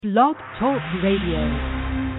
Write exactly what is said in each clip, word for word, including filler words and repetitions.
Blog Talk Radio.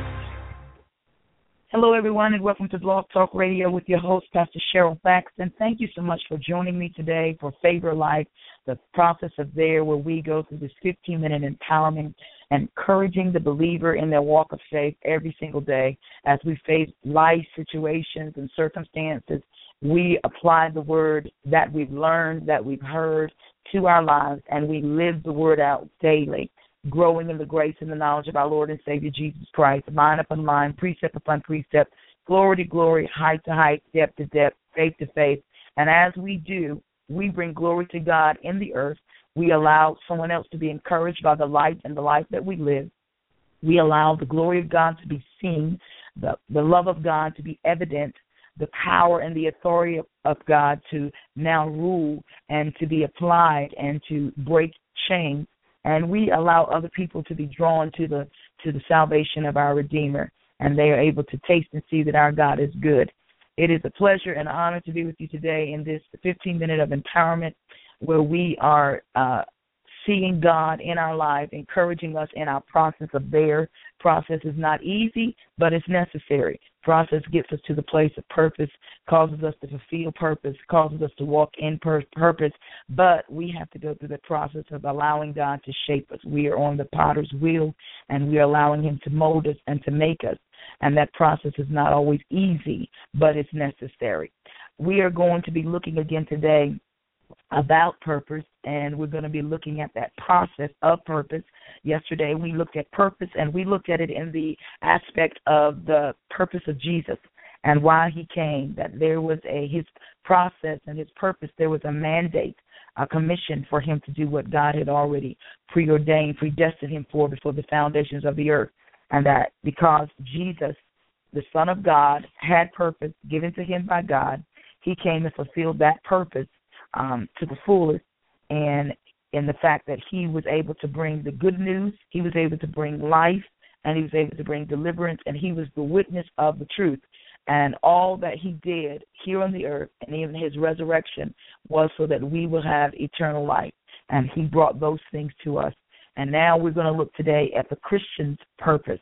Hello, everyone, and welcome to Blog Talk Radio with your host, Pastor Cheryl Thaxton. Thank you so much for joining me today for Favor Life, the process of there where we go through this fifteen-minute empowerment, encouraging the believer in their walk of faith every single day as we face life situations and circumstances. We apply the word that we've learned, that we've heard to our lives, and we live the word out daily, growing in the grace and the knowledge of our Lord and Savior Jesus Christ, line upon line, precept upon precept, glory to glory, height to height, depth to depth, faith to faith. And as we do, we bring glory to God in the earth. We allow someone else to be encouraged by the light and the life that we live. We allow the glory of God to be seen, the, the love of God to be evident, the power and the authority of, of God to now rule and to be applied and to break chains. And we allow other people to be drawn to the to the salvation of our Redeemer, and they are able to taste and see that our God is good. It is a pleasure and honor to be with you today in this fifteen-minute of empowerment where we are uh, seeing God in our life, encouraging us in our process of there. Process is not easy, but it's necessary. Process gets us to the place of purpose, causes us to fulfill purpose, causes us to walk in pur- purpose, but we have to go through the process of allowing God to shape us. We are on the potter's wheel, and we are allowing him to mold us and to make us, and that process is not always easy, but it's necessary. We are going to be looking again today about purpose, and we're going to be looking at that process of purpose. Yesterday we looked at purpose, and we looked at it in the aspect of the purpose of Jesus and why he came, that there was a his process and his purpose. There was a mandate, a commission for him to do what God had already preordained, predestined him for before the foundations of the earth, and that because Jesus, the Son of God, had purpose given to him by God, he came and fulfilled that purpose Um, to the fullest, and in the fact that he was able to bring the good news, he was able to bring life, and he was able to bring deliverance, and he was the witness of the truth. And all that he did here on the earth, and even his resurrection, was so that we will have eternal life. And he brought those things to us. And now we're going to look today at the Christian's purpose,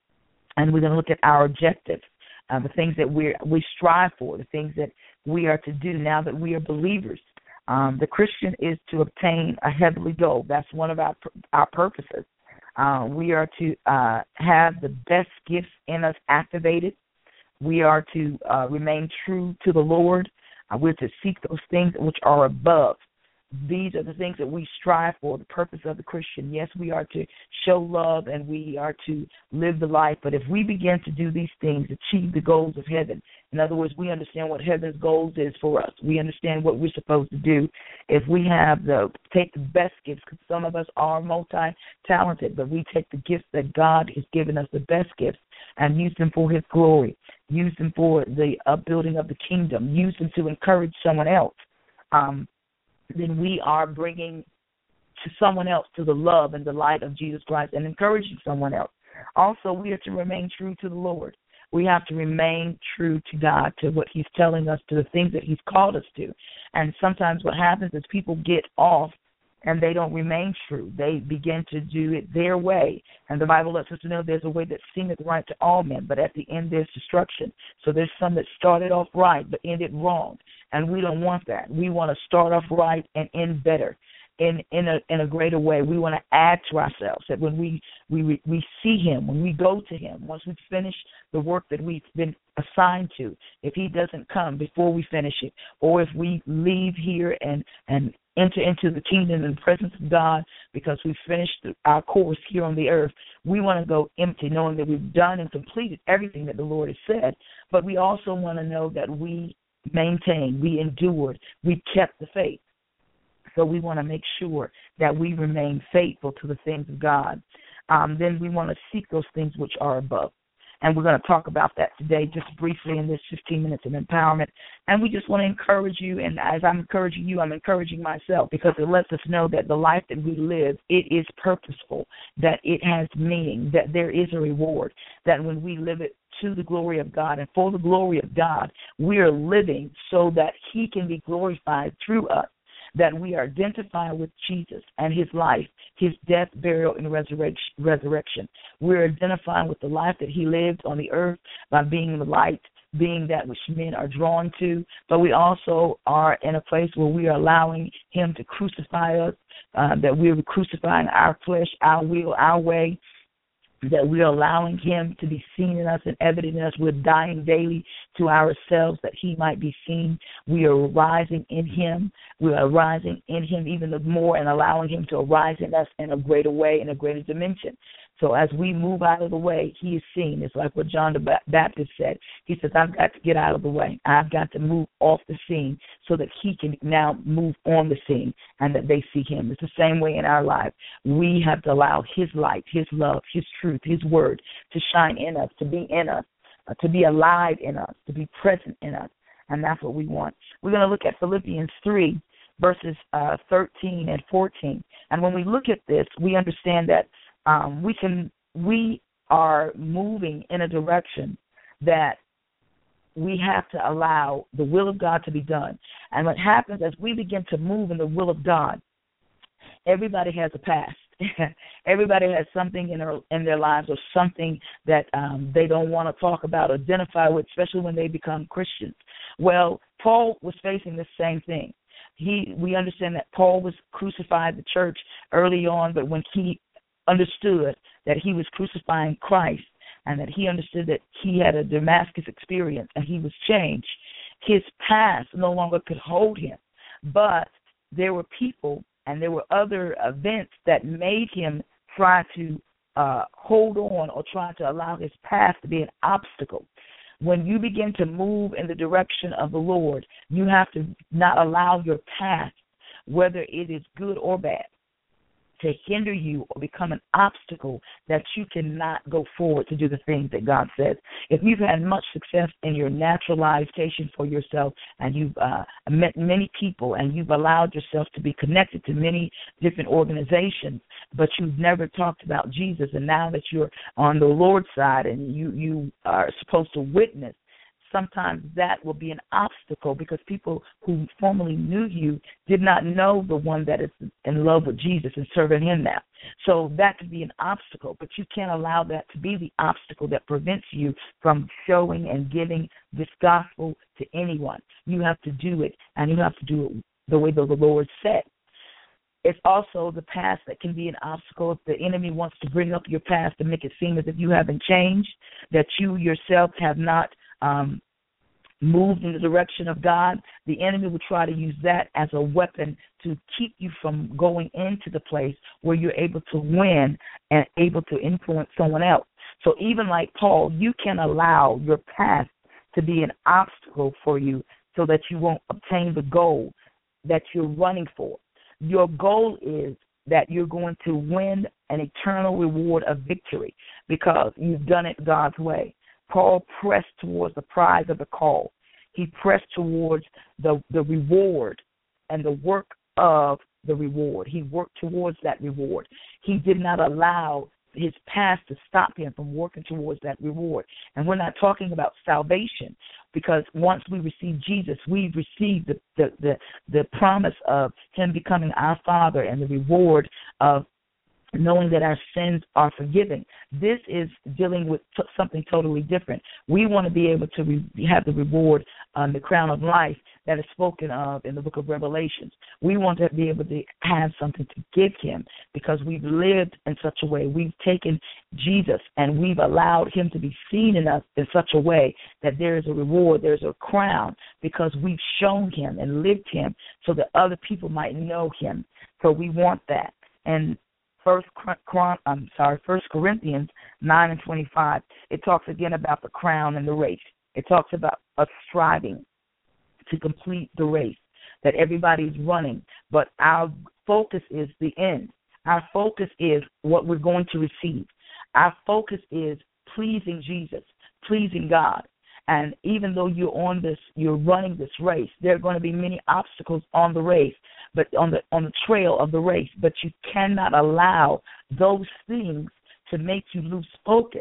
and we're going to look at our objectives, uh, the things that we we strive for, the things that we are to do now that we are believers. Um, the Christian is to obtain a heavenly goal. That's one of our our purposes. Uh, we are to uh, have the best gifts in us activated. We are to uh, remain true to the Lord. Uh, we're to seek those things which are above. These are the things that we strive for, the purpose of the Christian. Yes, we are to show love and we are to live the life, but if we begin to do these things, achieve the goals of heaven, in other words, we understand what heaven's goals is for us. We understand what we're supposed to do. If we have the, take the best gifts, because some of us are multi-talented, but we take the gifts that God has given us, the best gifts, and use them for his glory, use them for the upbuilding of the kingdom, use them to encourage someone else. Um, then we are bringing to someone else to the love and the light of Jesus Christ and encouraging someone else. Also, we are to remain true to the Lord. We have to remain true to God, to what he's telling us, to the things that he's called us to. And sometimes what happens is people get off and they don't remain true. They begin to do it their way. And the Bible lets us know there's a way that seemeth right to all men, but at the end there's destruction. So there's some that started off right but ended wrong. And we don't want that. We want to start off right and end better, in in a in a greater way. We want to add to ourselves, that when we, we, we see him, when we go to him, once we finish the work that we've been assigned to, if he doesn't come before we finish it, or if we leave here and, and enter into the kingdom in the presence of God because we've finished our course here on the earth, we want to go empty, knowing that we've done and completed everything that the Lord has said. But we also want to know that we maintained, we endured, we kept the faith. So we want to make sure that we remain faithful to the things of God. Um, then we want to seek those things which are above. And we're going to talk about that today just briefly in this fifteen minutes of empowerment. And we just want to encourage you, and as I'm encouraging you, I'm encouraging myself, because it lets us know that the life that we live, it is purposeful, that it has meaning, that there is a reward, that when we live it to the glory of God and for the glory of God, we are living so that he can be glorified through us. that we are identifying with Jesus and his life, his death, burial, and resurrection. We're identifying with the life that he lived on the earth by being the light, being that which men are drawn to, but we also are in a place where we are allowing him to crucify us, uh, that we're crucifying our flesh, our will, our way, that we're allowing him to be seen in us and evident in us. We're dying daily to ourselves that he might be seen. We are rising in him. We are rising in him even the more and allowing him to arise in us in a greater way, in a greater dimension. So as we move out of the way, he is seen. It's like what John the Baptist said. He says, I've got to get out of the way. I've got to move off the scene so that he can now move on the scene and that they see him. It's the same way in our life. We have to allow his light, his love, his truth, his word to shine in us, to be in us, uh, to be alive in us, to be present in us. And that's what we want. We're going to look at Philippians three, verses uh, thirteen and fourteen. And when we look at this, we understand that Um, we can, we are moving in a direction that we have to allow the will of God to be done. And what happens as we begin to move in the will of God, everybody has a past. Everybody has something in their in their lives or something that um, they don't want to talk about, or identify with, especially when they become Christians. Well, Paul was facing the same thing. He, we understand that Paul was crucified the church early on, but when he understood that he was crucifying Christ and that he understood that he had a Damascus experience and he was changed, his past no longer could hold him. But there were people and there were other events that made him try to uh, hold on or try to allow his past to be an obstacle. When you begin to move in the direction of the Lord, you have to not allow your past, whether it is good or bad, to hinder you or become an obstacle that you cannot go forward to do the things that God says. If you've had much success in your naturalization for yourself and you've uh, met many people and you've allowed yourself to be connected to many different organizations, but you've never talked about Jesus, and now that you're on the Lord's side and you, you are supposed to witness, sometimes that will be an obstacle because people who formerly knew you did not know the one that is in love with Jesus and serving him now. So that could be an obstacle, but you can't allow that to be the obstacle that prevents you from showing and giving this gospel to anyone. You have to do it, and you have to do it the way the Lord said. It's also the past that can be an obstacle. If the enemy wants to bring up your past to make it seem as if you haven't changed, that you yourself have not Um, moved in the direction of God, the enemy will try to use that as a weapon to keep you from going into the place where you're able to win and able to influence someone else. So even like Paul, you can allow your past to be an obstacle for you so that you won't obtain the goal that you're running for. Your goal is that you're going to win an eternal reward of victory because you've done it God's way. Paul pressed towards the prize of the call. He pressed towards the, the reward and the work of the reward. He worked towards that reward. He did not allow his past to stop him from working towards that reward. And we're not talking about salvation, because once we receive Jesus, we've received the, the, the, the promise of him becoming our Father and the reward of knowing that our sins are forgiven. This is dealing with t- something totally different. We want to be able to re- have the reward, um, the crown of life that is spoken of in the book of Revelations. We want to be able to have something to give him because we've lived in such a way. We've taken Jesus and we've allowed him to be seen in us in such a way that there is a reward, there's a crown, because we've shown him and lived him so that other people might know him. So we want that. And First, I'm sorry, First Corinthians nine and twenty-five. It talks again about the crown and the race. It talks about us striving to complete the race, that everybody's running, but our focus is the end. Our focus is what we're going to receive. Our focus is pleasing Jesus, pleasing God. And even though you're on this, you're running this race, there are going to be many obstacles on the race, but on the on the trail of the race. But you cannot allow those things to make you lose focus,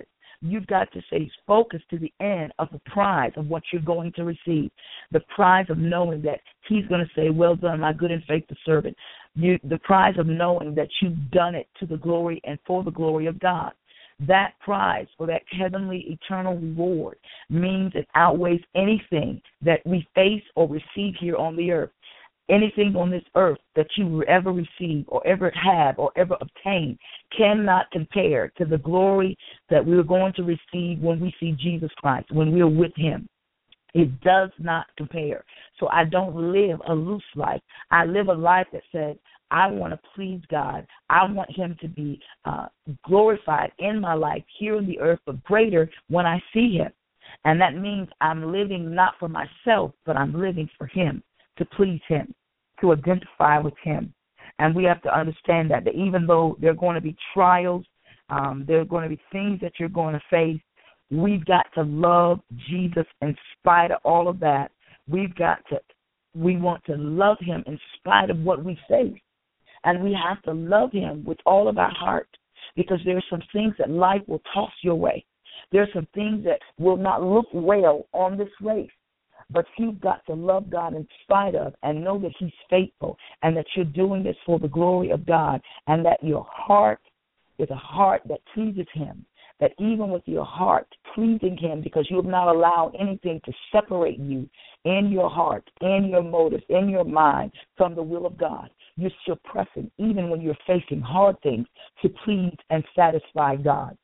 You've got to stay focused to the end of the prize of what you're going to receive, the prize of knowing that he's going to say, well done, my good and faithful servant. You, the prize of knowing that you've done it to the glory and for the glory of God. That prize for that heavenly eternal reward means it outweighs anything that we face or receive here on the earth. Anything on this earth that you ever receive or ever have or ever obtain cannot compare to the glory that we are going to receive when we see Jesus Christ, when we are with him. It does not compare. So I don't live a loose life. I live a life that says, I want to please God. I want him to be uh, glorified in my life here on the earth, but greater when I see him. And that means I'm living not for myself, but I'm living for him, to please him, to identify with him. And we have to understand that, that even though there are going to be trials, um, there are going to be things that you're going to face, we've got to love Jesus in spite of all of that. We've got to, we want to love him in spite of what we face. And we have to love him with all of our heart, because there are some things that life will toss your way. There are some things that will not look well on this race. But you've got to love God in spite of, and know that he's faithful, and that you're doing this for the glory of God, and that your heart is a heart that pleases him. That even with your heart pleasing him, because you have not allowed anything to separate you in your heart, in your motives, in your mind from the will of God. You're still pressing, even when you're facing hard things, to please and satisfy God.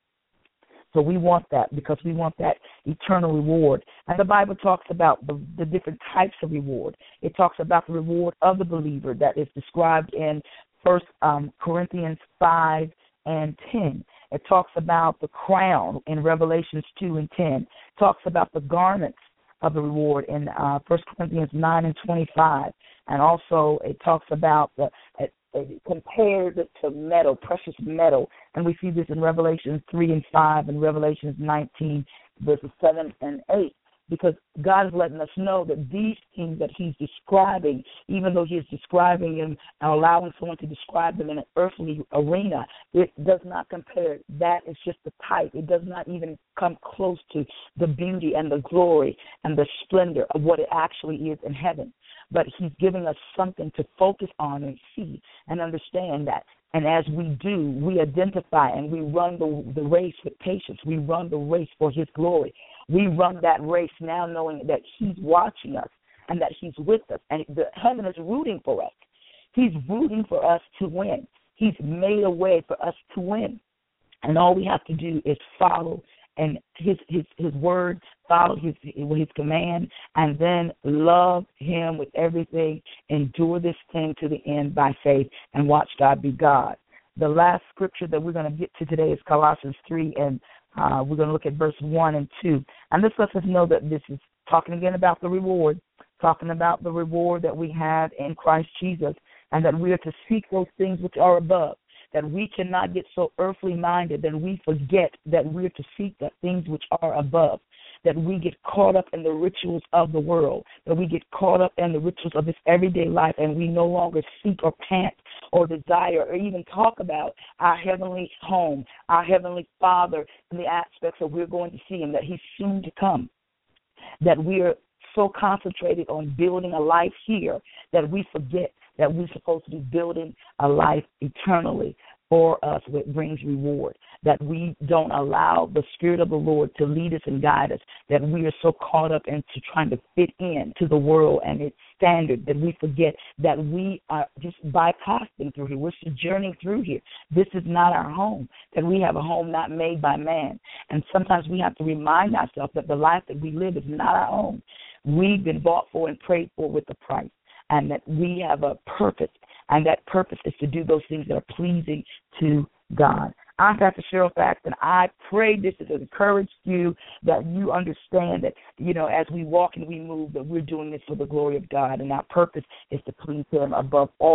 So we want that, because we want that eternal reward. And the Bible talks about the, the different types of reward. It talks about the reward of the believer that is described in First um, Corinthians five and ten. It talks about the crown in Revelations two and ten. It talks about the garments of the reward in uh, First Corinthians nine and twenty-five. And also it talks about the it, it compared it to metal, precious metal. And we see this in Revelations three and five and Revelations nineteen, verses seven and eight. Because God is letting us know that these things that he's describing, even though he is describing them and allowing someone to describe them in an earthly arena, it does not compare. That is just the type. It does not even come close to the beauty and the glory and the splendor of what it actually is in heaven. But he's giving us something to focus on and see and understand that. And as we do, we identify and we run the, the race with patience. We run the race for his glory. We run that race now knowing that he's watching us and that he's with us. And the heaven is rooting for us. He's rooting for us to win. He's made a way for us to win. And all we have to do is follow and his his his word, follow his his command, and then love him with everything. Endure this thing to the end by faith, and watch God be God. The last scripture that we're going to get to today is Colossians three, and uh, we're going to look at verse one and two. And this lets us know that this is talking again about the reward, talking about the reward that we have in Christ Jesus, and that we are to seek those things which are above. That we cannot get so earthly minded that we forget that we're to seek the things which are above, that we get caught up in the rituals of the world, that we get caught up in the rituals of this everyday life, and we no longer seek or pant or desire or even talk about our heavenly home, our heavenly Father, and the aspects that we're going to see him, that he's soon to come, that we are so concentrated on building a life here that we forget that we're supposed to be building a life eternally for us, which brings reward, that we don't allow the Spirit of the Lord to lead us and guide us, that we are so caught up into trying to fit in to the world and its standard that we forget that we are just bypassing through here. We're sojourning through here. This is not our home, that we have a home not made by man. And sometimes we have to remind ourselves that the life that we live is not our own. We've been bought for and prayed for with a price, and that we have a purpose, and that purpose is to do those things that are pleasing to God. I'm Pastor Cheryl Fax, and I pray this has encouraged you, that you understand that, you know, as we walk and we move, that we're doing this for the glory of God, and our purpose is to please him above all.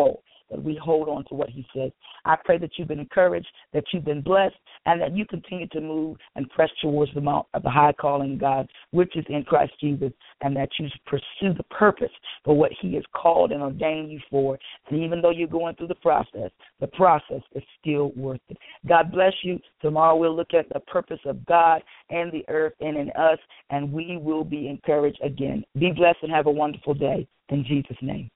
that we hold on to what he says. I pray that you've been encouraged, that you've been blessed, and that you continue to move and press towards the mount of the high calling of God, which is in Christ Jesus, and that you pursue the purpose for what he has called and ordained you for. And even though you're going through the process, the process is still worth it. God bless you. Tomorrow we'll look at the purpose of God and the earth and in us, and we will be encouraged again. Be blessed and have a wonderful day. In Jesus' name.